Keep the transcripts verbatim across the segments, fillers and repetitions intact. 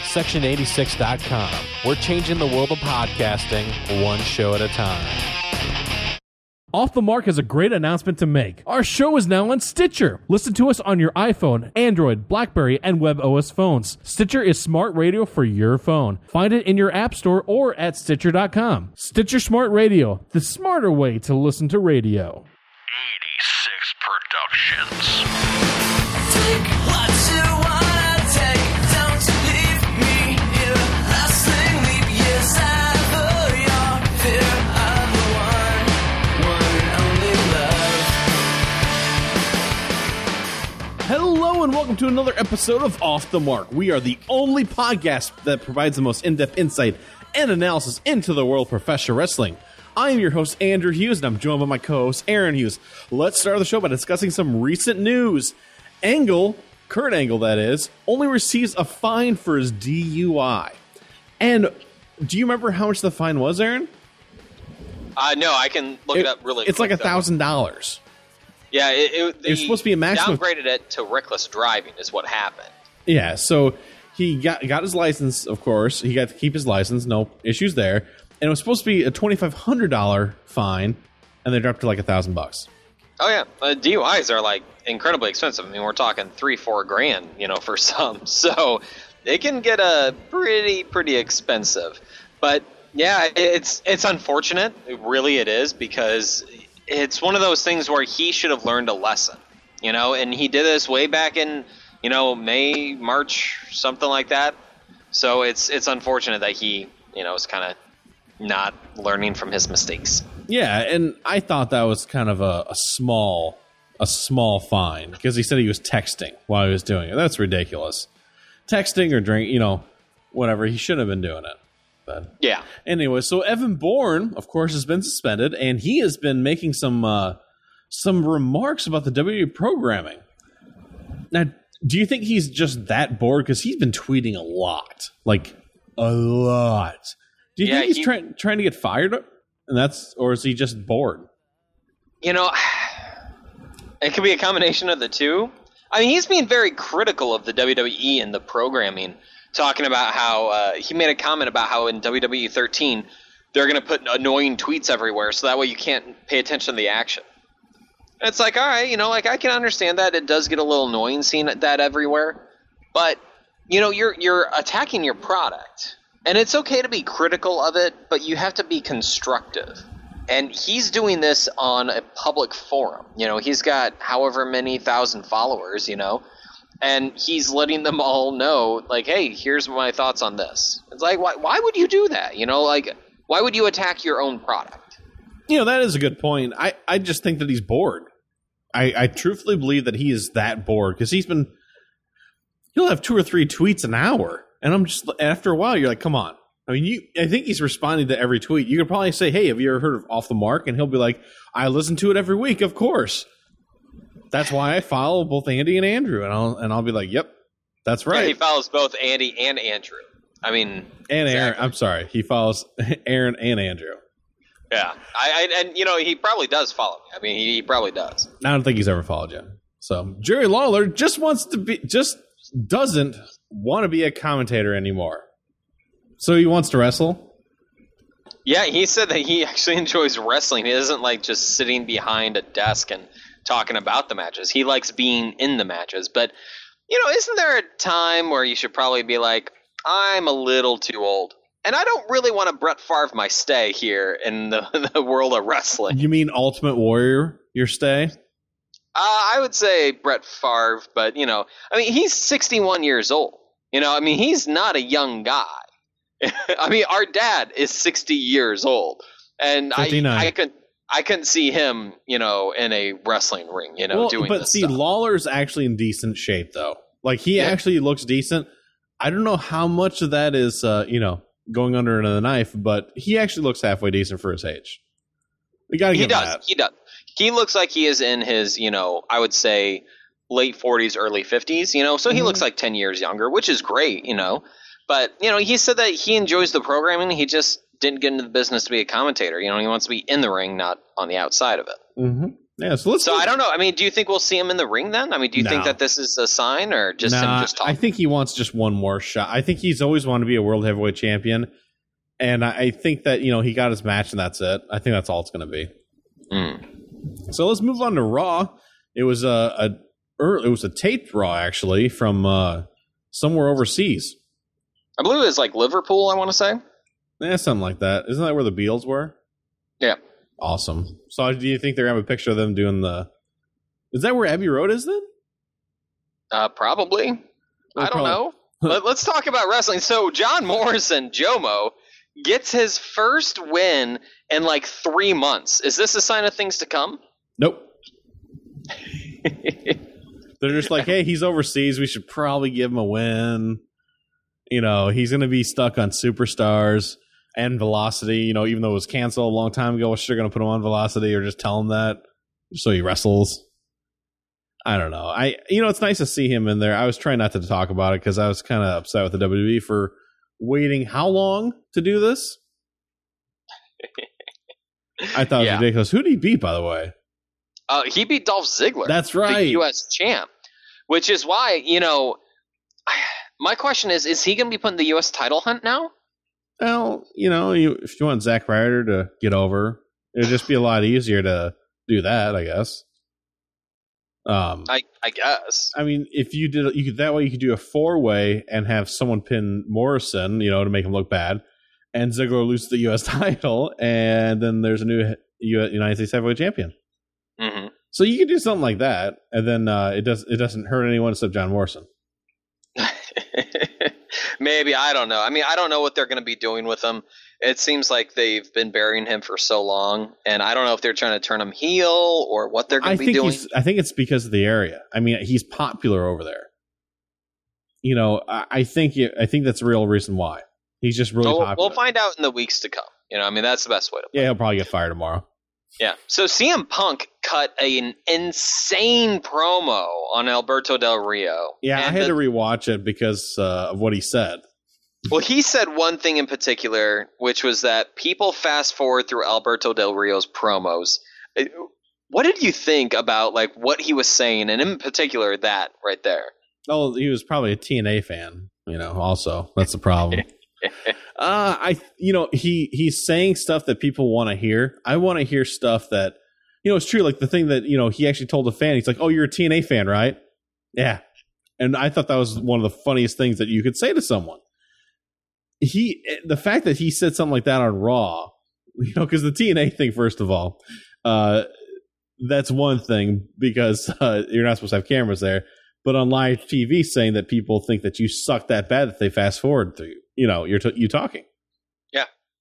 section eighty-six dot com. We're changing the world of podcasting one show at a time. Off the Mark has a great announcement to make. Our show is now on Stitcher. Listen to us on your iPhone, Android, BlackBerry, and WebOS phones. Stitcher is smart radio for your phone. Find it in your app store or at Stitcher dot com. Stitcher Smart Radio, the smarter way to listen to radio. eighty-six Productions. Take what you wanna take. Don't leave me here. Lasting leap years ever your fear of the one, one and only love. Hello and welcome to another episode of Off the Mark. We are the only podcast that provides the most in-depth insight and analysis into the world of professional wrestling. I am your host, Andrew Hughes, and I'm joined by my co-host, Aaron Hughes. Let's start the show by discussing some recent news. Angle, Kurt Angle that is, only receives a fine for his D U I. And do you remember how much the fine was, Aaron? Uh, no, I can look it, it up really It's quick, like a thousand dollars. Yeah, it, it, It was supposed to be a maximum. Downgraded it to reckless driving is what happened. Yeah, so he got got his license, of course. He got to keep his license, no issues there. And it was supposed to be a twenty-five hundred dollars fine, and they dropped to like a thousand bucks. Oh yeah, uh, D U Is are like incredibly expensive. I mean, we're talking three, four grand, you know, for some. So it can get a pretty, pretty expensive. But yeah, it's it's unfortunate. It really, it is, because it's one of those things where he should have learned a lesson, you know. And he did this way back in, you know, May, March, something like that. So it's it's unfortunate that he, you know, is kind of not learning from his mistakes. Yeah, and I thought that was kind of a, a small a small fine, because he said he was texting while he was doing it. That's ridiculous. Texting or drink, you know, whatever. He shouldn't have been doing it. But yeah. Anyway, so Evan Bourne, of course, has been suspended, and he has been making some uh, some remarks about the W W E programming. Now, do you think he's just that bored? Because he's been tweeting a lot, like a lot. Do you yeah, think he's he, trying trying to get fired, and that's, or is he just bored? You know, it could be a combination of the two. I mean, he's being very critical of the W W E and the programming, talking about how uh, he made a comment about how in W W E thirteen they're going to put annoying tweets everywhere, so that way you can't pay attention to the action. And it's like, all right, you know, like I can understand that it does get a little annoying seeing that everywhere, but you know, you're you're attacking your product. And it's okay to be critical of it, but you have to be constructive. And he's doing this on a public forum. You know, he's got however many thousand followers, you know, and he's letting them all know, like, hey, here's my thoughts on this. It's like, why, why would you do that? You know, like, why would you attack your own product? You know, that is a good point. I, I just think that he's bored. I, I truthfully believe that he is that bored, because he's been, he'll have two or three tweets an hour. And I'm just, after a while, you're like, come on. I mean, you. I think he's responding to every tweet. You could probably say, hey, have you ever heard of Off the Mark? And he'll be like, I listen to it every week, of course. That's why I follow both Andy and Andrew. And I'll and I'll be like, yep, that's right. Yeah, he follows both Andy and Andrew. I mean, and exactly. Aaron. I'm sorry. He follows Aaron and Andrew. Yeah. I, I And, you know, he probably does follow me. I mean, he, he probably does. I don't think he's ever followed you. So Jerry Lawler just wants to be, just doesn't want to be a commentator anymore. So he wants to wrestle? Yeah, he said that he actually enjoys wrestling. He doesn't like just sitting behind a desk and talking about the matches. He likes being in the matches. But, you know, isn't there a time where you should probably be like, I'm a little too old, and I don't really want to Brett Favre my stay here in the, the world of wrestling. You mean Ultimate Warrior, your stay? Uh, I would say Brett Favre, but, you know, I mean, he's sixty-one years old. You know, I mean, he's not a young guy. I mean, our dad is sixty years old, and I, I couldn't, I couldn't see him, you know, in a wrestling ring, you know, well, doing but this see, stuff. Lawler's actually in decent shape, though. Like, he Yeah. actually looks decent. I don't know how much of that is, uh, you know, going under the knife, but he actually looks halfway decent for his age. We gotta He give him does. that. He does. He looks like he is in his, you know, I would say late forties, early fifties, you know, so he Mhm. looks like ten years younger, which is great, you know. But, you know, he said that he enjoys the programming. He just didn't get into the business to be a commentator. You know, he wants to be in the ring, not on the outside of it. Mm-hmm. Yeah, so let's. So I don't know. I mean, do you think we'll see him in the ring then? I mean, do you No. think that this is a sign or just Nah, him just talking? I think he wants just one more shot. I think he's always wanted to be a world heavyweight champion, and I, I think that you know he got his match and that's it. I think that's all it's going to be. Mm. So let's move on to Raw. It was a, a er, it was a taped Raw actually from uh, somewhere overseas. I believe it was like Liverpool, I want to say. Yeah, something like that. Isn't that where the Beatles were? Yeah. Awesome. So do you think they're going to have a picture of them doing the... Is that where Abbey Road is then? Uh, probably. Well, I don't probably. know. Let, let's talk about wrestling. So John Morrison, Jomo, gets his first win in like three months. Is this a sign of things to come? Nope. They're just like, hey, he's overseas. We should probably give him a win. You know, he's going to be stuck on Superstars and Velocity. You know, even though it was canceled a long time ago, we're sure going to put him on Velocity or just tell him that so he wrestles. I don't know. I, you know, it's nice to see him in there. I was trying not to talk about it because I was kind of upset with the W W E for waiting how long to do this? I thought it was Yeah. ridiculous. Who did he beat, by the way? Uh, he beat Dolph Ziggler. That's the right. U S champ. Which is why, you know, my question is, is he going to be put in the U S title hunt now? Well, you know, you, if you want Zack Ryder to get over, it'd just be a lot easier to do that, I guess. Um, I, I guess. I mean, if you did, you could that way you could do a four way and have someone pin Morrison, you know, to make him look bad, and Ziggler loses the U S title, and then there's a new U S United States Heavyweight Champion. Mm-hmm. So you could do something like that, and then uh, it does it doesn't hurt anyone except John Morrison. Maybe, I don't know. I mean, I don't know what they're going to be doing with him. It seems like they've been burying him for so long, and I don't know if they're trying to turn him heel or what they're going I to be think doing. he's, I think it's because of the area. I mean, he's popular over there. You know, I, I think it, I think that's the real reason why he's just really We'll, popular. we'll find out in the weeks to come. You know, I mean, that's the best way to. Yeah, he'll probably get fired tomorrow. Yeah. So C M Punk cut an insane promo on Alberto Del Rio. Yeah, I And had the- to rewatch it because uh, of what he said. Well, he said one thing in particular, which was that people fast forward through Alberto Del Rio's promos. Uh, What did you think about like what he was saying, and in particular that right there? Oh, he was probably a T N A fan. You know, also that's the problem. uh, I, you know, he he's saying stuff that people want to hear. I want to hear stuff that, you know, it's true. Like the thing that you know he actually told a fan. He's like, "Oh, you're a T N A fan, right?" Yeah, and I thought that was one of the funniest things that you could say to someone. He, the fact that he said something like that on Raw, you know, because the T N A thing, first of all, uh, that's one thing because uh, you're not supposed to have cameras there. But on live T V, saying that people think that you suck that bad that they fast forward through, you know, you're t- you talking. Yeah,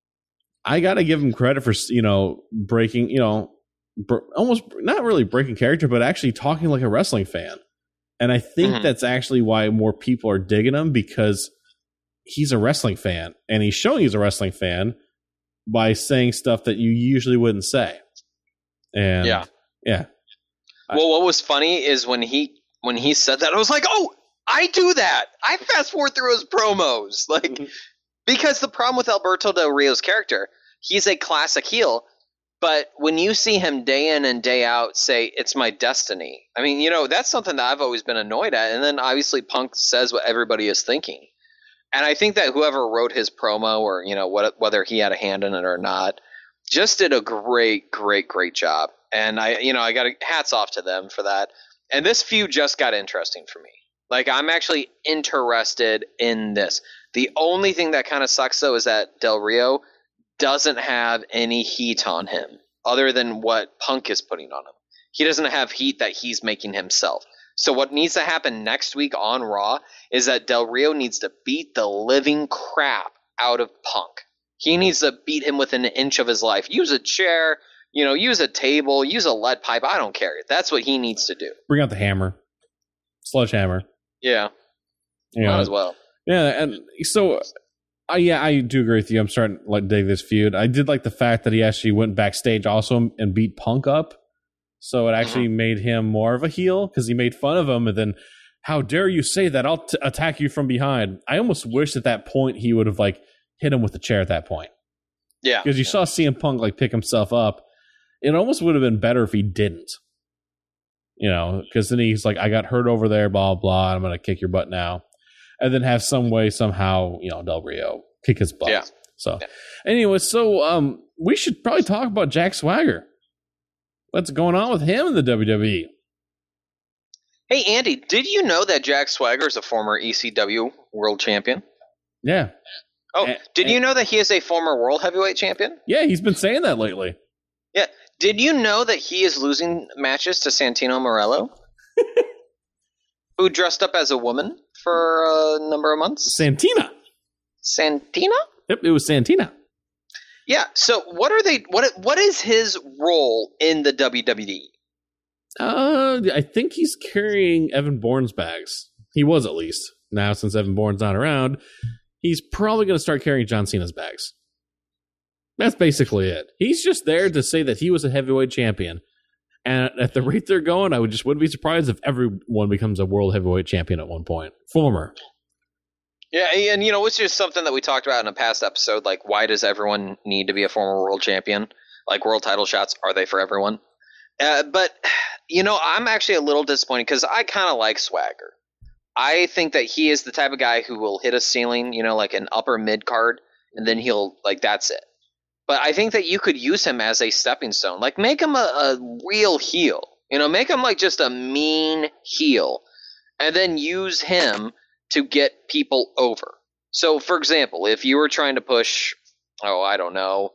I got to give him credit for you know breaking, you know, br- almost not really breaking character, but actually talking like a wrestling fan. And I think Mhm. that's actually why more people are digging him because he's a wrestling fan, and he's showing he's a wrestling fan by saying stuff that you usually wouldn't say. And Yeah. yeah. Well, what was funny is when he when he said that, I was like, "Oh, I do that. I fast forward through his promos." Like, because the problem with Alberto Del Rio's character, he's a classic heel, but when you see him day in and day out say, "It's my destiny," I mean, you know, that's something that I've always been annoyed at. And then obviously Punk says what everybody is thinking. And I think that whoever wrote his promo, or you know, what, whether he had a hand in it or not, just did a great, great, great job. And I, you know, I got to, hats off to them for that. And this feud just got interesting for me. Like, I'm actually interested in this. The only thing that kind of sucks though is that Del Rio doesn't have any heat on him other than what Punk is putting on him. He doesn't have heat that he's making himself. So what needs to happen next week on Raw is that Del Rio needs to beat the living crap out of Punk. He needs to beat him within an inch of his life. Use a chair, you know, use a table, use a lead pipe. I don't care. That's what he needs to do. Bring out the hammer, sledgehammer. Yeah, You know, might as well. Yeah, and so, uh, yeah, I do agree with you. I'm starting to like dig this feud. I did like the fact that he actually went backstage also and beat Punk up, so it actually Mm-hmm. made him more of a heel because he made fun of him, and then, how dare you say that? I'll t- attack you from behind. I almost wish at that point he would have like hit him with the chair at that point Yeah, because you saw C M Punk like pick himself up. It almost would have been better if he didn't. You know, because then he's like, I got hurt over there, blah, blah, I'm going to kick your butt now. And then have some way, somehow, you know, Del Rio kick his butt. Yeah. So, Yeah. anyway, so um, we should probably talk about Jack Swagger. What's going on with him in the W W E? Hey, Andy, did you know that Jack Swagger is a former E C W World Champion? Yeah. Oh, And- did you and- know that he is a former World Heavyweight Champion? Yeah, he's been saying that lately. Yeah. Did you know that he is losing matches to Santino Morello? Who dressed up as a woman for a number of months? Santina. Santina? Yep, it was Santina. Yeah. So what are they? What what is his role in the W W E? Uh, I think he's carrying Evan Bourne's bags. He was, at least. Now, since Evan Bourne's not around, he's probably going to start carrying John Cena's bags. That's basically it. He's just there to say that he was a heavyweight champion. And at the rate they're going, I would just wouldn't be surprised if everyone becomes a world heavyweight champion at one point. Former. Yeah, and you know, it's just something that we talked about in a past episode. Like, why does everyone need to be a former world champion? Like, world title shots, are they for everyone? Uh, but, you know, I'm actually a little disappointed because I kind of like Swagger. I think that he is the type of guy who will hit a ceiling, you know, like an upper mid card, and then he'll, like, that's it. But I think that you could use him as a stepping stone. Like, make him a, a real heel. You know, make him, like, just a mean heel. And then use him to get people over. So, for example, if you were trying to push, oh, I don't know,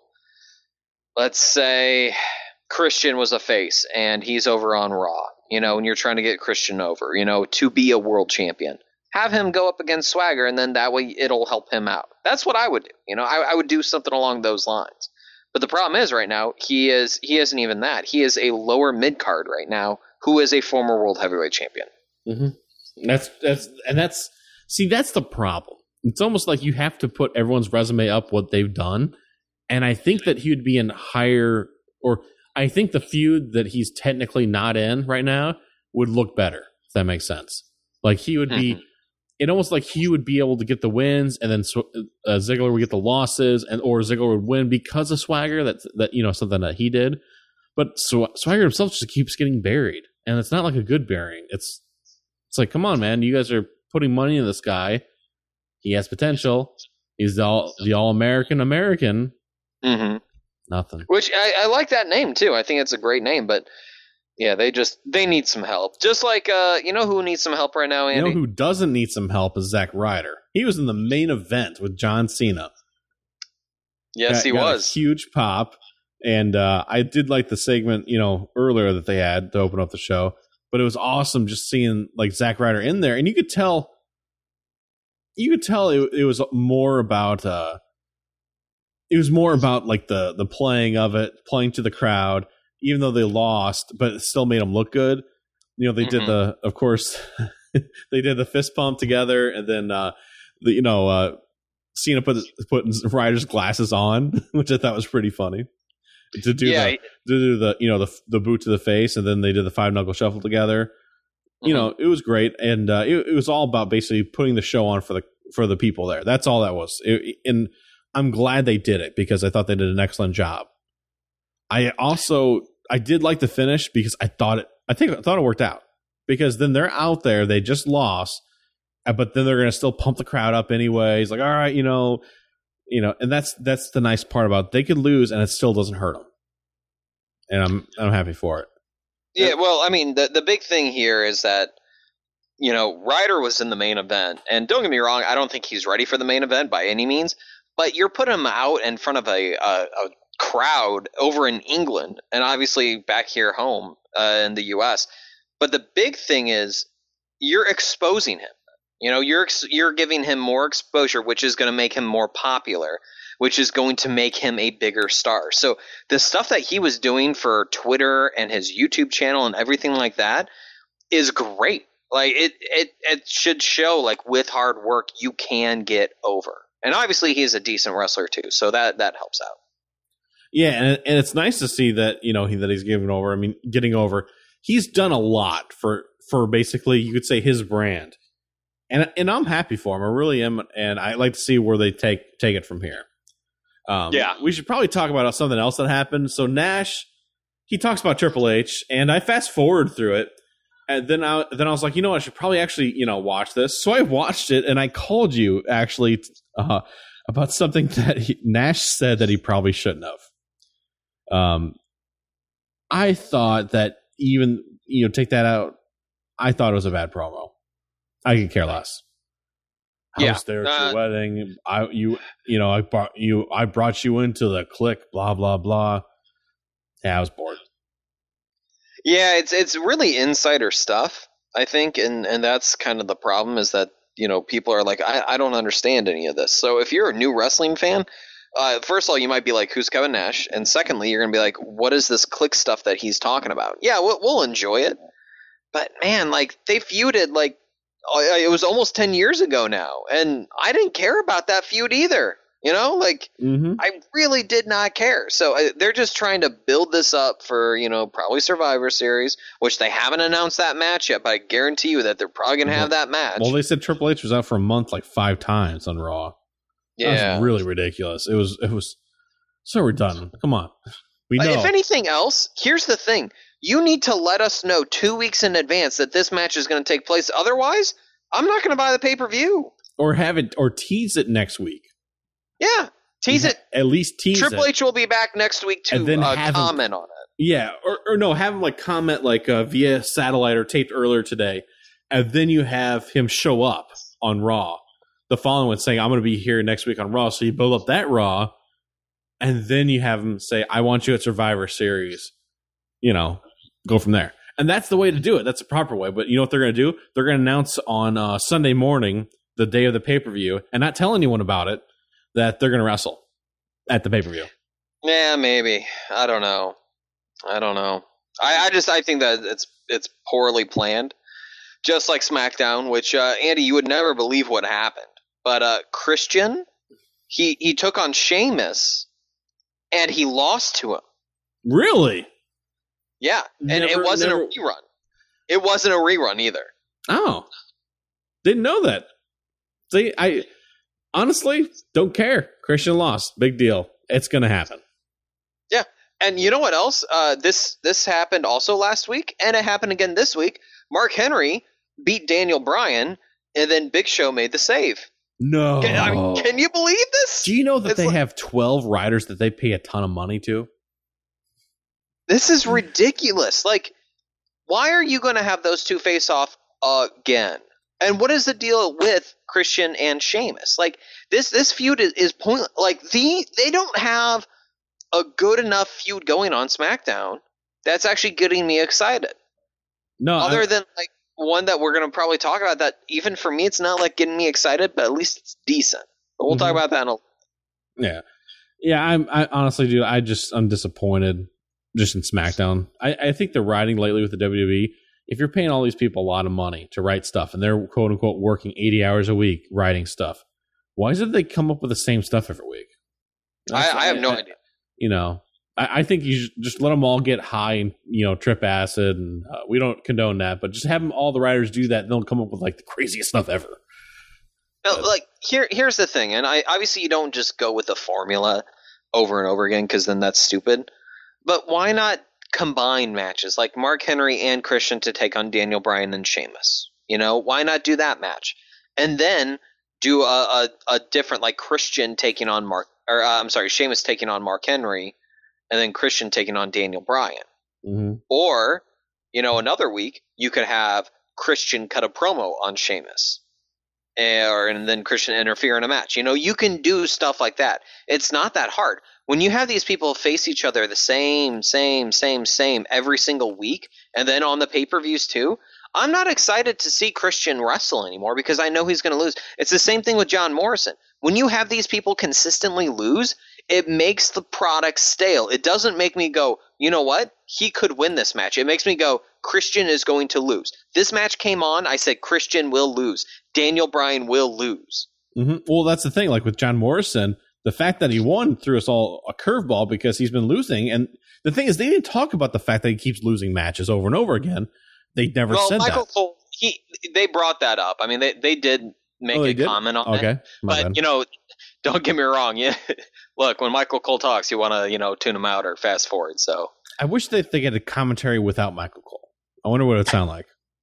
let's say Christian was a face and he's over on Raw, you know, and you're trying to get Christian over, you know, to be a world champion. Have him go up against Swagger, and then that way it'll help him out. That's what I would do. You know, I, I would do something along those lines. But the problem is right now, he is he isn't even that. He is a lower mid card right now who is a former world heavyweight champion. Mm-hmm. That's that's and that's see that's the problem. It's almost like you have to put everyone's resume up what they've done, and I think that he would be in higher, or I think the feud that he's technically not in right now would look better, if that makes sense. Like he would be. Mm-hmm. It almost like he would be able to get the wins, and then uh, Ziggler would get the losses, and or Ziggler would win because of Swagger. That that you know something that he did, but Sw- Swagger himself just keeps getting buried, and it's not like a good burying. It's it's like, come on, man, you guys are putting money in this guy. He has potential. He's the all the all American American. Mm-hmm. Nothing. Which I, I like that name too. I think it's a great name, but yeah, they just they need some help. Just like uh, you know who needs some help right now, Andy? You know who doesn't need some help is Zack Ryder. He was in the main event with John Cena. yes, got, he got was. a huge pop, and uh, I did like the segment, you know, earlier that they had to open up the show. But it was awesome just seeing like Zack Ryder in there, and you could tell, you could tell it, it was more about, uh, it was more about like the the playing of it, playing to the crowd, even though they lost, but it still made them look good. You know, they Mm-hmm. did the, of course, they did the fist pump together, and then uh, the you know. Uh, Cena put put Ryder's glasses on, which I thought was pretty funny. To do Yeah, the he- to do the you know the the boot to the face, and then they did the five knuckle shuffle together. You know, it was great, and uh, it, it was all about basically putting the show on for the for the people there. That's all that was, it, and I'm glad they did it because I thought they did an excellent job. I also I did like the finish because I thought it I think I thought it worked out because then they're out there, they just lost. But then they're going to still pump the crowd up anyways. Like, all right, you know, you know, and that's that's the nice part about it. They could lose and it still doesn't hurt them, and I'm I'm happy for it. Yeah, well, I mean, the the big thing here is that, you know, Ryder was in the main event, and don't get me wrong, I don't think he's ready for the main event by any means, but you're putting him out in front of a a, a crowd over in England, and obviously back here home uh, in the U S. But the big thing is you're exposing him. You know, you're you're giving him more exposure, which is going to make him more popular, which is going to make him a bigger star. So the stuff that he was doing for Twitter and his YouTube channel and everything like that is great. Like it, it, it should show like with hard work you can get over. And obviously he's a decent wrestler too, so that that helps out. Yeah, and and it's nice to see that you know he, that he's giving over. I mean, getting over. He's done a lot for for basically you could say his brand. And and I'm happy for him. I really am, and I like to see where they take take it from here. Um, Yeah. we should probably talk about something else that happened. So Nash, he talks about Triple H, and I fast forward through it, And then I then I was like, you know what, I should probably actually, you know, watch this. So I watched it, and I called you actually uh, about something that he, Nash said that he probably shouldn't have. Um, I thought that even, you know, take that out, I thought it was a bad promo. I could care less. I Yeah. was there at Uh, your wedding. I you you know I brought you I brought you into the clique. Blah blah blah. Yeah, I was bored. Yeah, it's it's really insider stuff, I think, and and that's kind of the problem is that, you know, people are like, I, I don't understand any of this. So if you're a new wrestling fan, uh, first of all, you might be like, who's Kevin Nash? And secondly, you're gonna be like, what is this click stuff that he's talking about? Yeah, we'll, we'll enjoy it, but man, like they feuded like uh, it was almost ten years ago now, and I didn't care about that feud either. You know, like Mm-hmm. I really did not care. So uh, they're just trying to build this up for, you know, probably Survivor Series, which they haven't announced that match yet, but I guarantee you that they're probably going to have that match. Well, they said Triple H was out for a month like five times on Raw. That yeah. was really ridiculous. It was it was so redundant. Come on, we Uh, know. If anything else, here's the thing. You need to let us know two weeks in advance that this match is going to take place. Otherwise, I'm not going to buy the pay-per-view. or have it or tease it next week. Yeah. Tease it. At least tease Triple it. H will be back next week to And then uh, have him- comment on it. Yeah, or, or no, have him like comment like uh, via satellite or taped earlier today, and then you have him show up on Raw the following one saying, I'm going to be here next week on Raw. So you build up that Raw, and then you have him say, I want you at Survivor Series. You know, go from there. And that's the way to do it. That's the proper way. But you know what they're going to do? They're going to announce on uh, Sunday morning, the day of the pay-per-view, and not tell anyone about it, that they're going to wrestle at the pay-per-view. Yeah, maybe. I don't know. I don't know. I, I just I think that it's it's poorly planned, just like SmackDown. Which uh, Andy, you would never believe what happened. But uh, Christian, he he took on Sheamus, and he lost to him. Really? Yeah, and it Never- wasn't never- a rerun. It wasn't a rerun either. Oh, didn't know that. See, I honestly don't care. Christian lost. Big deal. It's going to happen. Yeah, and you know what else? Uh, this this happened also last week, and it happened again this week. Mark Henry beat Daniel Bryan, and then Big Show made the save. No. Can, I mean, can you believe this? Do you know that It's they like- have twelve riders that they pay a ton of money to? This is ridiculous. Like, why are you going to have those two face off again? And what is the deal with Christian and Sheamus? Like, this this feud is, is point. Like, the they don't have a good enough feud going on SmackDown that's actually getting me excited. No. Other I, than like one that we're going to probably talk about that even for me it's not like getting me excited, but at least it's decent. But we'll Mhm. talk about that in a yeah. Yeah, I'm, I honestly do. I just, I'm disappointed just in SmackDown. I, I think they're riding lately with the W W E. If you're paying all these people a lot of money to write stuff and they're quote unquote working eighty hours a week writing stuff, why is it they come up with the same stuff every week? I, I have no idea. You know, I, I think you should just let them all get high and, you know, trip acid. And uh, we don't condone that, but just have them, all the writers do that. And they'll come up with like the craziest stuff ever. No, like here here's the thing, and I obviously you don't just go with the formula over and over again because then that's stupid. But why not combine matches like Mark Henry and Christian to take on Daniel Bryan and Sheamus? You know, why not do that match and then do a, a, a different like Christian taking on Mark or uh, I'm sorry, Sheamus taking on Mark Henry, and then Christian taking on Daniel Bryan. Mm-hmm. Or, you know, another week you could have Christian cut a promo on Sheamus, or and then Christian interfere in a match. You know, you can do stuff like that. It's not that hard. When you have these people face each other the same, same, same, same every single week, and then on the pay-per-views too, I'm not excited to see Christian wrestle anymore because I know he's going to lose. It's the same thing with John Morrison. When you have these people consistently lose, it makes the product stale. It doesn't make me go, you know what? He could win this match. It makes me go, Christian is going to lose. This match came on, I said Christian will lose. Daniel Bryan will lose. Mm-hmm. Well, that's the thing. Like with John Morrison, the fact that he won threw us all a curveball because he's been losing. And the thing is, they didn't talk about the fact that he keeps losing matches over and over again. They never well, said Michael that. Cole, he they brought that up. I mean, they they did make Oh, they a did? comment on Okay, that. my But bad. you know, don't get me wrong. Yeah, look, when Michael Cole talks, you want to you know tune him out or fast forward. So I wish that they get a commentary without Michael Cole. I wonder what it would sound like.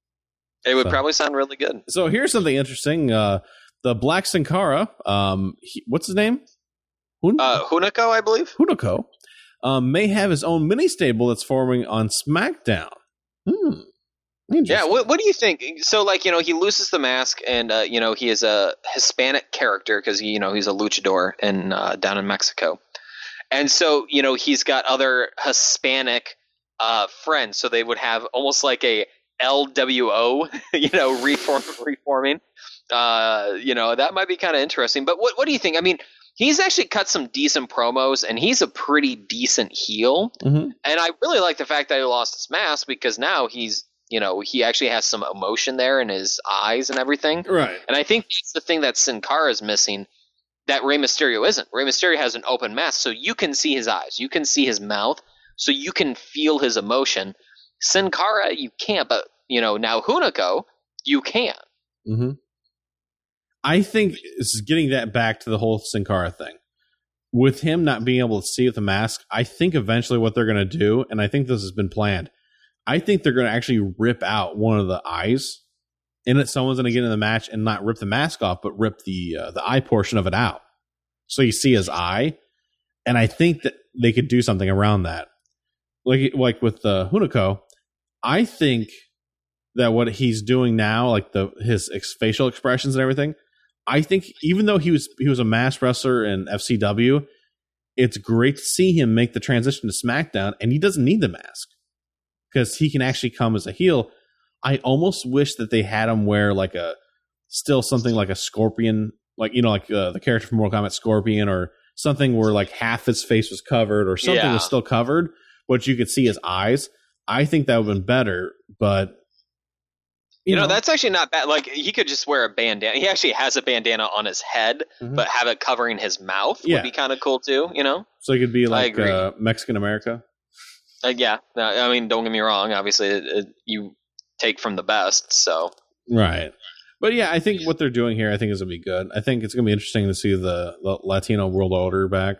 It would So- probably sound really good. So here's something interesting. Uh, the Black Sin Cara, um, he, what's his name? Hun- Uh, Hunico, I believe. Hunico, um, may have his own mini stable that's forming on SmackDown. Hmm. Yeah, Interesting. what, what do you think? So, like, you know, he loses the mask, and uh, you know, he is a Hispanic character because you know he's a luchador in uh, down in Mexico, and so you know he's got other Hispanic uh, friends, so they would have almost like a L W O, you know, reform reforming. Uh, you know, that might be kind of interesting. But what what do you think? I mean, he's actually cut some decent promos, and he's a pretty decent heel. Mhm. And I really like the fact that he lost his mask because now he's, you know, he actually has some emotion there in his eyes and everything. Right. And I think that's the thing that Sin Cara is missing that Rey Mysterio isn't. Rey Mysterio has an open mask, so you can see his eyes, you can see his mouth, so you can feel his emotion. Sin Cara, you can't, but, you know, now Hunico, you can. Mm-hmm. I think it's getting that back to the whole Sin Cara thing. With him not being able to see with the mask, I think eventually what they're going to do, and I think this has been planned, I think they're going to actually rip out one of the eyes, and that someone's going to get in the match and not rip the mask off, but rip the uh, the eye portion of it out, so you see his eye. And I think that they could do something around that, like like with the uh, Hunico. I think that what he's doing now, like the his ex- facial expressions and everything, I think even though he was he was a masked wrestler in F C W, it's great to see him make the transition to SmackDown, and he doesn't need the mask because he can actually come as a heel. I almost wish that they had him wear like a still something like a Scorpion, like you know, like uh, the character from Mortal Kombat Scorpion, or something where like half his face was covered, or something Yeah. was still covered, but you could see his eyes. I think that would have been better, but You know, that's actually not bad. Like, he could just wear a bandana. He actually has a bandana on his head, Mhm. but have it covering his mouth Yeah. would be kind of cool, too, you know? So it could be like agree. uh, Mexican America. Uh, yeah. No, I mean, don't get me wrong. Obviously, it, it, you take from the best, so. Right. But yeah, I think what they're doing here, I think is going to be good. I think it's going to be interesting to see the, the Latino World Order back.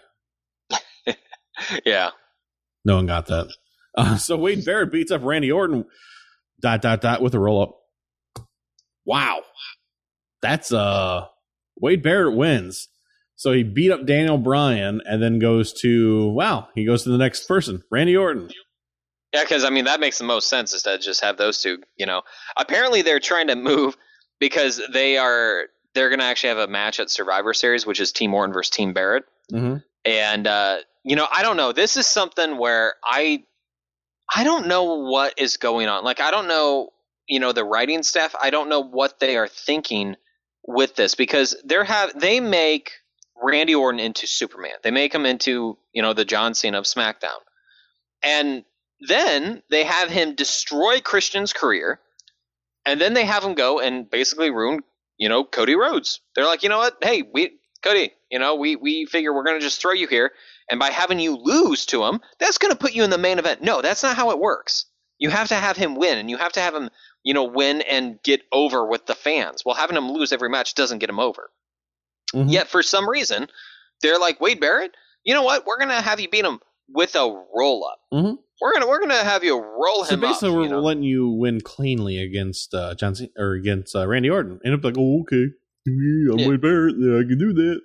Yeah. No one got that. Uh, so Wade Barrett beats up Randy Orton, dot, dot, dot, with a roll up. Wow. That's, uh, Wade Barrett wins. So he beat up Daniel Bryan and then goes to, wow, he goes to the next person, Randy Orton. Yeah, because, I mean, that makes the most sense is to just have those two, you know. Apparently, they're trying to move because they are, they're going to actually have a match at Survivor Series, which is Team Orton versus Team Barrett. Mm-hmm. And, uh, you know, I don't know. This is something where I, I don't know what is going on. Like, I don't know, you know, the writing staff, I don't know what they are thinking with this because they're have, they make Randy Orton into Superman. They make him into, you know, the John Cena of SmackDown. And then they have him destroy Christian's career, and then they have him go and basically ruin, you know, Cody Rhodes. They're like, you know what? Hey, we Cody, you know, we we figure we're going to just throw you here, and by having you lose to him, that's going to put you in the main event. No, that's not how it works. You have to have him win, and you have to have him, you know, win and get over with the fans. Well, having him lose every match doesn't get him over. Mhm. Yet for some reason, they're like, Wade Barrett, you know what? We're going to have you beat him with a roll up. Mhm. We're gonna we're gonna have you roll So him basically, up. we're you know? letting you win cleanly against uh, John Cena, or against uh, Randy Orton. And it's like, oh, okay, yeah, I'm Yeah. Wade Barrett, yeah, I can do that.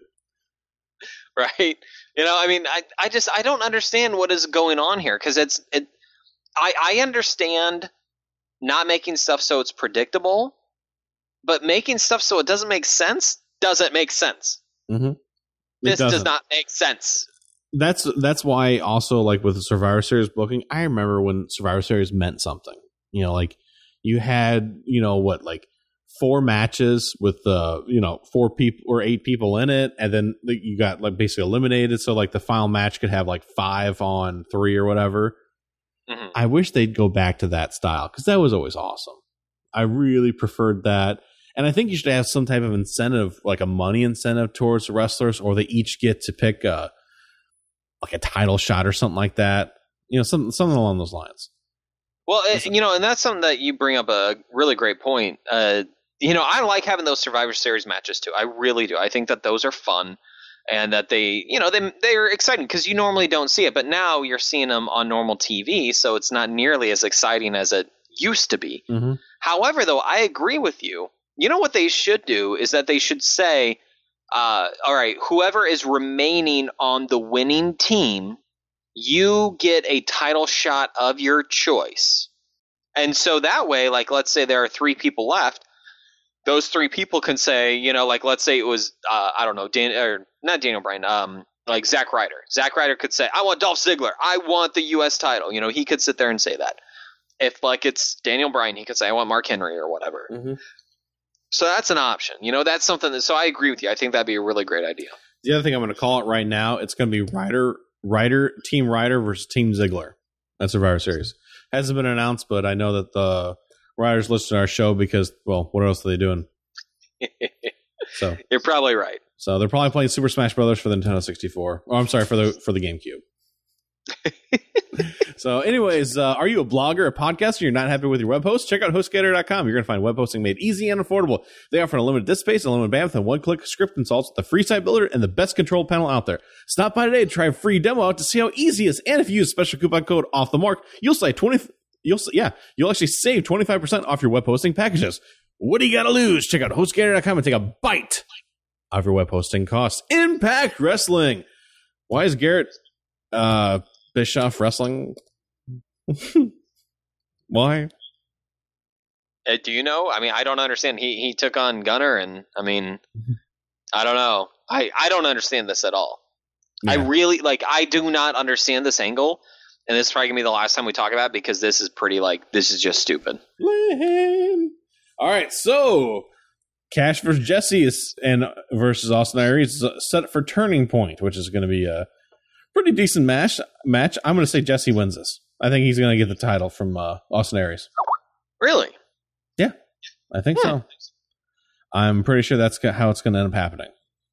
Right? You know, I mean, I, I just I don't understand what is going on here because it's it. I I understand not making stuff so it's predictable, but making stuff so it doesn't make sense doesn't make sense. Mm-hmm. This does not make sense. That's that's why also like with the Survivor Series booking, I remember when Survivor Series meant something. You know, like you had, you know, what, like four matches with uh, you know, four people or eight people in it, and then you got like basically eliminated. So like the final match could have like five on three or whatever. Mhm. I wish they'd go back to that style because that was always awesome. I really preferred that. And I think you should have some type of incentive, like a money incentive towards the wrestlers, or they each get to pick a like a title shot or something like that. You know, something something along those lines. Well, it, you know, and that's something that you bring up a really great point. Uh, you know, I like having those Survivor Series matches too. I really do. I think that those are fun, and that they, you know, they they're exciting because you normally don't see it, but now you're seeing them on normal T V, so it's not nearly as exciting as it used to be. Mm-hmm. However, though, I agree with you. You know what they should do is that they should say, uh, all right, whoever is remaining on the winning team, you get a title shot of your choice. And so that way, like, let's say there are three people left. Those three people can say, you know, like, let's say it was, uh, I don't know, Dan, or not Daniel Bryan, um, like Zack Ryder. Zack Ryder could say, I want Dolph Ziggler. I want the U S title. You know, he could sit there and say that. If, like, it's Daniel Bryan, he could say, I want Mark Henry or whatever. Mm-hmm. So that's an option. You know, that's something that, so I agree with you. I think that'd be a really great idea. The other thing I'm going to call it right now, it's going to be Ryder, Ryder, Team Ryder versus Team Ziggler at Survivor Series. Hasn't been announced, but I know that the Riders listen to our show because, well, what else are they doing? So you're probably right. So they're probably playing Super Smash Brothers for the Nintendo sixty-four. Oh, I'm sorry, for the for the GameCube. So anyways, uh, are you a blogger, a podcaster, you're not happy with your web host? Check out HostGator dot com. You're going to find web hosting made easy and affordable. They offer unlimited disk space, unlimited bandwidth, and one-click script installs with the free site builder and the best control panel out there. Stop by today to try a free demo out to see how easy it is. And if you use special coupon code off the mark, you'll save twenty. You'll yeah, you'll actually save twenty-five percent off your web hosting packages. What do you got to lose? Check out HostGator dot com and take a bite of your web hosting costs. Impact Wrestling. Why is Garrett uh, Bischoff wrestling? Why? Uh, do you know? I mean, I don't understand. He he took on Gunner, and I mean, I don't know. I, I don't understand this at all. Yeah. I really, like, I do not understand this angle, and this is probably going to be the last time we talk about it because this is pretty, like, this is just stupid. Lame. All right, so Cash versus Jesse is and versus Austin Aries is set for Turning Point, which is going to be a pretty decent match. Match. I'm going to say Jesse wins this. I think he's going to get the title from uh, Austin Aries. Really? Yeah, I think Hmm. so. I'm pretty sure that's how it's going to end up happening.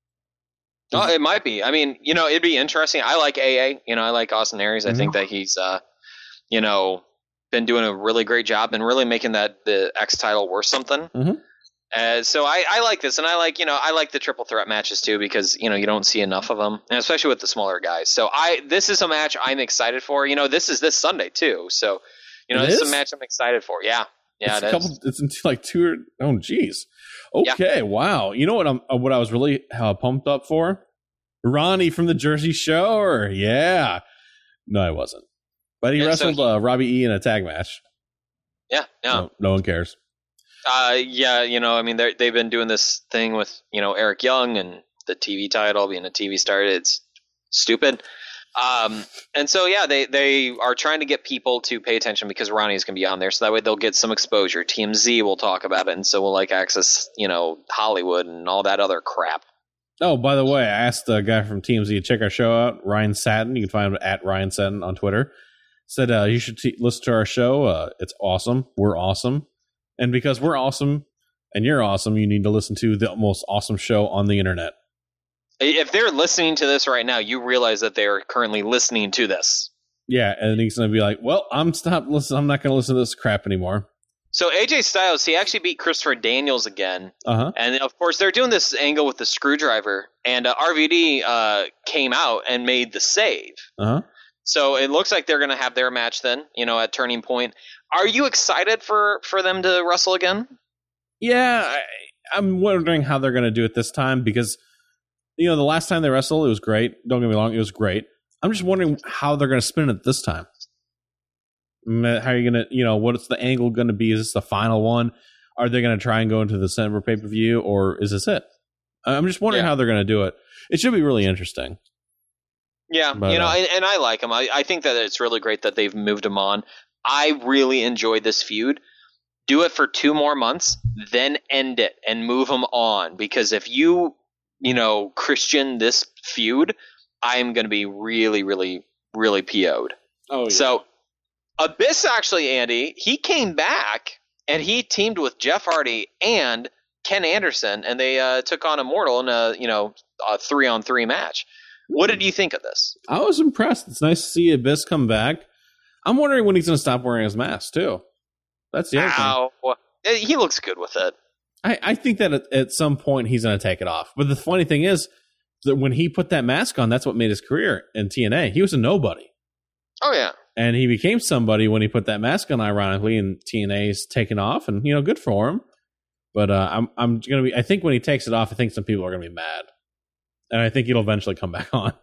Oh, it might be. I mean, you know, it'd be interesting. I like A A. You know, I like Austin Aries. I Mm-hmm. think that he's, uh, you know, been doing a really great job and really making that the X title worth something. Mm-hmm. Uh, so I, I like this, and I like, you know, I like the triple threat matches too because, you know, you don't see enough of them, and especially with the smaller guys. So I this is a match I'm excited for. You know, this is this Sunday too. So, you know, It this is? is a match I'm excited for. Yeah, yeah, it's it a is. couple. It's in like two. Or, oh, geez. Okay, wow. You know what? I'm uh, what I was really uh, pumped up for. Ronnie from the Jersey Shore. Yeah. No, I wasn't. But he Yeah, so wrestled he- uh, Robbie E in a tag match. Yeah, yeah. No, no one cares. Uh, yeah, you know, I mean, they're- they've been doing this thing with, you know, Eric Young and the T V title being a T V star. It's stupid. Um, and so, yeah, they, they are trying to get people to pay attention because Ronnie's going to be on there. So that way they'll get some exposure. T M Z will talk about it. And so we'll like access, you know, Hollywood and all that other crap. Oh, by the way, I asked the guy from T M Z to check our show out, Ryan Satin. You can find him at Ryan Satin on Twitter. Said uh, you should t- listen to our show. Uh, it's awesome. We're awesome. And because we're awesome and you're awesome, you need to listen to the most awesome show on the internet. If they're listening to this right now, you realize that they are currently listening to this. Yeah, and he's going to be like, well, I'm stop listen. I'm not going to listen to this crap anymore. So A J Styles, he actually beat Christopher Daniels again. Uh-huh. And of course, they're doing this angle with the screwdriver. And uh, R V D uh, came out and made the save. Uh-huh. So it looks like they're going to have their match then, you know, at Turning Point. Are you excited for, for them to wrestle again? Yeah, I, I'm wondering how they're going to do it this time because, you know, the last time they wrestled, it was great. Don't get me wrong, it was great. I'm just wondering how they're going to spin it this time. Mm, How are you going to, you know, what's the angle going to be? Is this the final one? Are they going to try and go into the December pay-per-view, or is this it? I'm just wondering Yeah. how they're going to do it. It should be really interesting. Yeah, But, you know, uh, and, and I like them. I, I think that it's really great that they've moved him on. I really enjoyed this feud. Do it for two more months, then end it and move him on. Because if you, you know, Christian this feud, I'm going to be really, really, really P O'd. Oh, So Abyss actually, Andy, he came back and he teamed with Jeff Hardy and Ken Anderson, and they uh, took on Immortal in a, you know, a three-on-three match. What did you think of this? I was impressed. It's nice to see Abyss come back. I'm wondering when he's going to stop wearing his mask, too. That's the other thing. Ow. He looks good with it. I, I think that at, at some point he's going to take it off. But the funny thing is that when he put that mask on, that's what made his career in T N A. He was a nobody. Oh, yeah. And he became somebody when he put that mask on, ironically, and T N A's taken off, and you know, good for him. But uh, I'm I'm gonna be. I think when he takes it off, I think some people are gonna be mad, and I think he'll eventually come back on.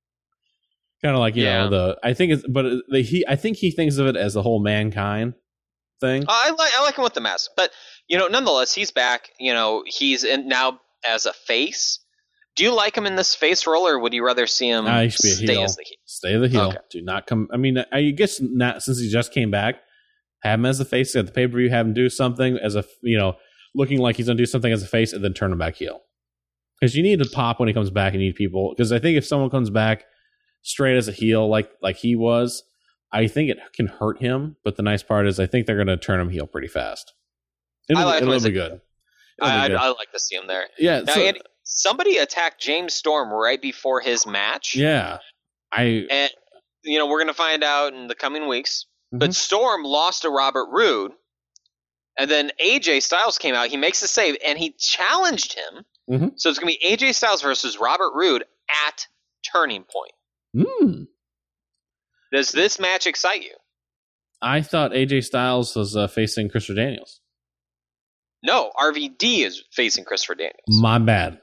Kind of like you Yeah. know the. I think it's, but the he. I think he thinks of it as the whole mankind thing. I like I like him with the mask, but you know, nonetheless, he's back. You know, he's in now as a face. Do you like him in this face role, or would you rather see him Ah, he should be a stay heel. as the heel? Stay the heel. Okay. Do not come. I mean, I guess not since he just came back. Have him as the face at the pay per view. Have him do something as a you know, looking like he's gonna do something as a face, and then turn him back heel. Because you need to pop when he comes back. You need people. Because I think if someone comes back straight as a heel, like like he was, I think it can hurt him. But the nice part is, I think they're gonna turn him heel pretty fast. It'll, I like it'll him as be a- good. It'll be I, I'd, good. I like to see him there. yeah. Now, so- Andy, somebody attacked James Storm right before his match. yeah. I And, you know, we're going to find out in the coming weeks. But Mhm. Storm lost to Robert Roode. And then A J Styles came out. He makes the save, and he challenged him. Mhm. So it's going to be A J Styles versus Robert Roode at Turning Point. Mm. Does this match excite you? I thought A J Styles was uh, facing Christopher Daniels. No, R V D is facing Christopher Daniels. My bad.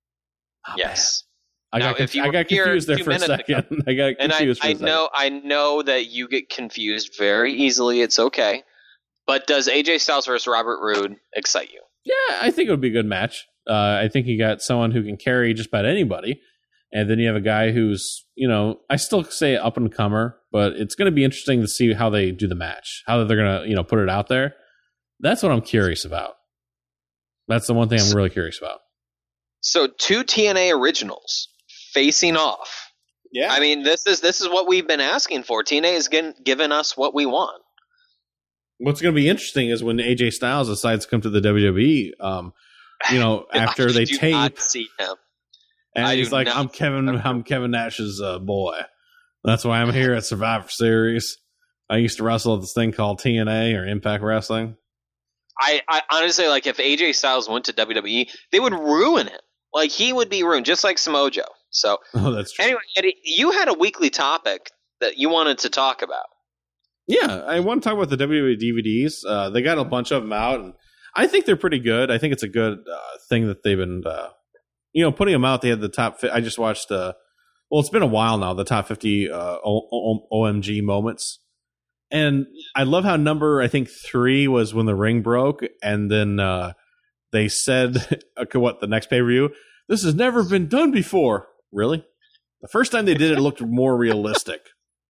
My yes. I Now, got, conf- if you I were got here confused there two for a minutes second. I got And I, confused for I a second. know I know that you get confused very easily. It's okay. But does A J Styles versus Robert Roode excite you? Yeah, I think it would be a good match. Uh, I think you got someone who can carry just about anybody. And then you have a guy who's, you know, I still say up and comer, but it's going to be interesting to see how they do the match, how they're going to, you know, put it out there. That's what I'm curious about. That's the one thing I'm really curious about. So two T N A originals facing off. Yeah. I mean, this is this is what we've been asking for. T N A is given, given us what we want. What's going to be interesting is when A J Styles decides to come to the W W E, um, you know, after I they do tape, not see him. and I he's do like, not- "I'm Kevin, I'm Kevin Nash's uh, boy. That's why I'm here at Survivor Series. I used to wrestle at this thing called T N A or Impact Wrestling." I, I honestly like if A J Styles went to W W E, they would ruin him. Like he would be ruined, just like Samoa Joe. So Oh, that's true. anyway, Eddie, you had a weekly topic that you wanted to talk about. Yeah, I want to talk about the W W E D V Ds. Uh, they got a bunch of them out, and I think they're pretty good. I think it's a good uh, thing that they've been, uh, you know, putting them out. They had the top. Fi- I just watched. Uh, well, it's been a while now. The top fifty uh, o- o- O M G moments, and I love how number I think three was when the ring broke, and then uh, they said, okay, "What the next pay per view? This has never been done before." Really, the first time they did it, it looked more realistic.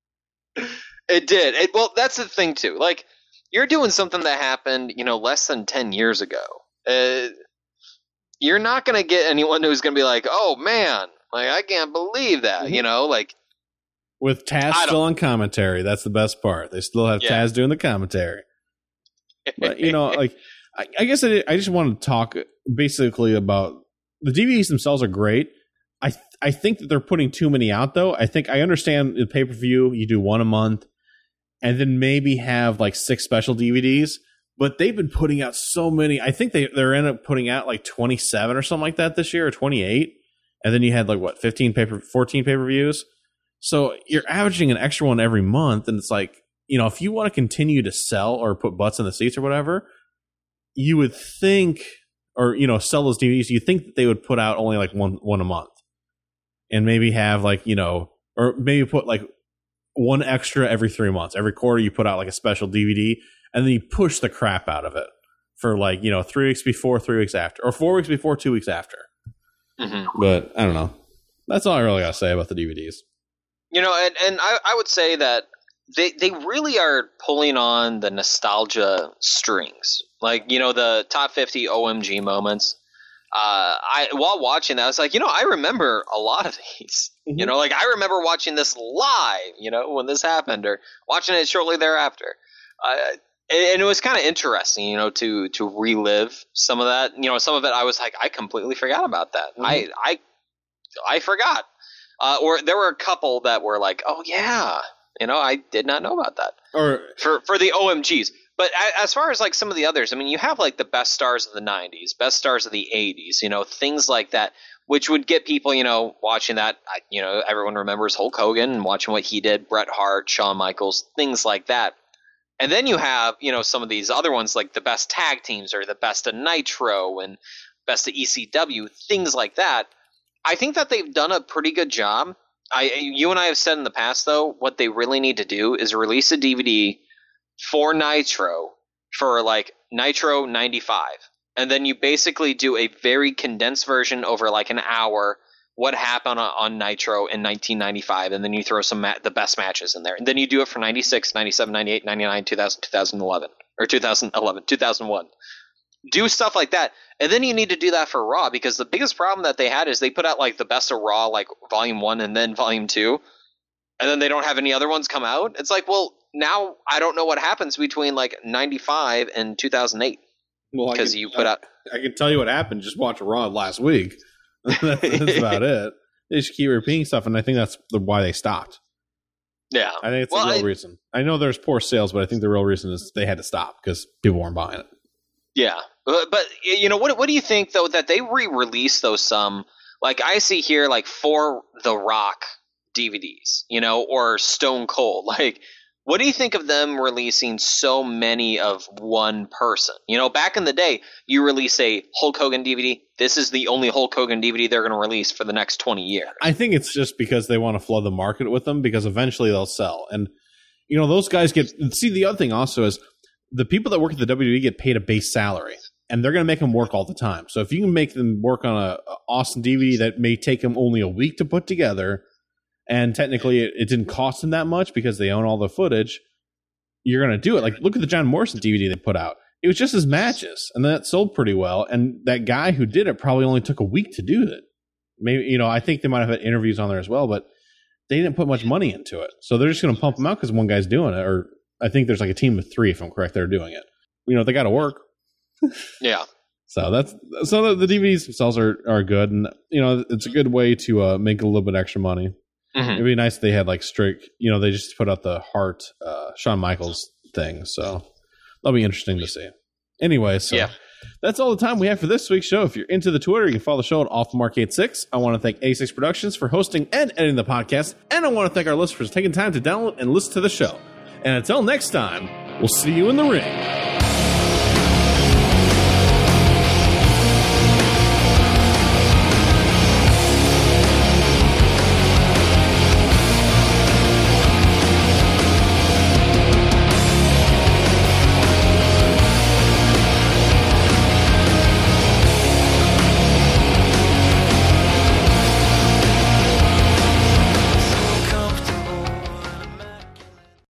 It did. It, well, that's the thing too. Like you're doing something that happened, you know, less than ten years ago. Uh, you're not going to get anyone who's going to be like, "Oh man, like I can't believe that." Mm-hmm. You know, like With Taz I don't- still on commentary, that's the best part. They still have Yeah. Taz doing the commentary. But you know, like I, I guess I, I just want to talk basically about the D V Ds themselves are great. I th- I think that they're putting too many out though. I think I understand the pay per view. You do one a month, and then maybe have like six special D V Ds. But they've been putting out so many. I think they they're end up putting out like twenty seven or something like that this year, or twenty eight. And then you had like what fifteen paper, fourteen pay per views. So you're averaging an extra one every month, and it's like, you know, if you want to continue to sell or put butts in the seats or whatever, you would think, or you know, sell those D V Ds. You think that they would put out only like one one a month, and maybe have like, you know, or maybe put like one extra every three months. Every quarter, you put out like a special D V D, and then you push the crap out of it for like, you know, three weeks before, three weeks after, or four weeks before, two weeks after. mhm. But I don't know. That's all I really got to say about the D V Ds. you know, and and I, I would say that they they really are pulling on the nostalgia strings, like you know the top fifty O M G moments. Uh, I while watching that, I was like, you know, I remember a lot of these. You know, like I remember watching this live, you know, when this happened, or watching it shortly thereafter. Uh, and, and it was kind of interesting, you know, to to relive some of that. You know, some of it I was like, I completely forgot about that. I I I forgot. Uh, or there were a couple that were like, oh yeah, you know, I did not know about that Or for for the O M Gs. But a- as far as like some of the others, I mean, you have like the best stars of the nineties, best stars of the eighties, you know, things like that, which would get people, you know, watching that. I- You know, everyone remembers Hulk Hogan and watching what he did, Bret Hart, Shawn Michaels, things like that. And then you have, you know, some of these other ones like the best tag teams or the best of Nitro and best of E C W, things like that. I think that they've done a pretty good job. I, you and I have said in the past, though, what they really need to do is release a D V D for Nitro for like Nitro ninety-five. And then you basically do a very condensed version over like an hour. What happened on, on Nitro in nineteen ninety-five, and then you throw some ma- the best matches in there. And then you do it for ninety-six, ninety-seven, ninety-eight, ninety-nine, two thousand, two thousand eleven. Or two thousand eleven, two thousand one. Do stuff like that. And then you need to do that for Raw, because the biggest problem that they had is they put out like the best of Raw, like Volume one and then Volume two, and then they don't have any other ones come out. It's like, well, now I don't know what happens between like ninety-five and two thousand eight. Well, Because you put I, out... I can tell you what happened. Just watch Raw last week. that's, that's about it. They just keep repeating stuff, and I think that's the, why they stopped. Yeah. I think it's Well, the real I- reason. I know there's poor sales, but I think the real reason is they had to stop because people weren't buying it. Yeah, but, but you know what? What do you think though that they re-release those some? Like I see here, like for The Rock D V Ds, you know, or Stone Cold. Like, what do you think of them releasing so many of one person? You know, back in the day, you release a Hulk Hogan D V D. This is the only Hulk Hogan D V D they're going to release for the next twenty years. I think it's just because they want to flood the market with them, because eventually they'll sell. And, you know, those guys get... See, the other thing also is the people that work at the W W E get paid a base salary, and they're going to make them work all the time. So if you can make them work on a, a awesome D V D that may take them only a week to put together, and technically it, it didn't cost them that much because they own all the footage, you're going to do it. Like, look at the John Morrison D V D they put out. It was just his matches, and that sold pretty well. And that guy who did it probably only took a week to do it. Maybe, you know, I think they might have had interviews on there as well, but they didn't put much money into it. So they're just going to pump them out because one guy's doing it. Or I think there's like a team of three, if I'm correct, that are doing it. You know, they got to work. Yeah. So that's so the, the D V Ds themselves are, are good, and you know it's a good way to uh, make a little bit extra money. Mhm. It'd be nice if they had like strict, you know, they just put out the Hart, uh, Shawn Michaels thing. So that'll be interesting to see. Anyway, so Yeah. that's all the time we have for this week's show. If you're into the Twitter, you can follow the show at Off the Mark eighty-six. I want to thank eighty-six Productions for hosting and editing the podcast, and I want to thank our listeners for taking time to download and listen to the show. And until next time, we'll see you in the ring.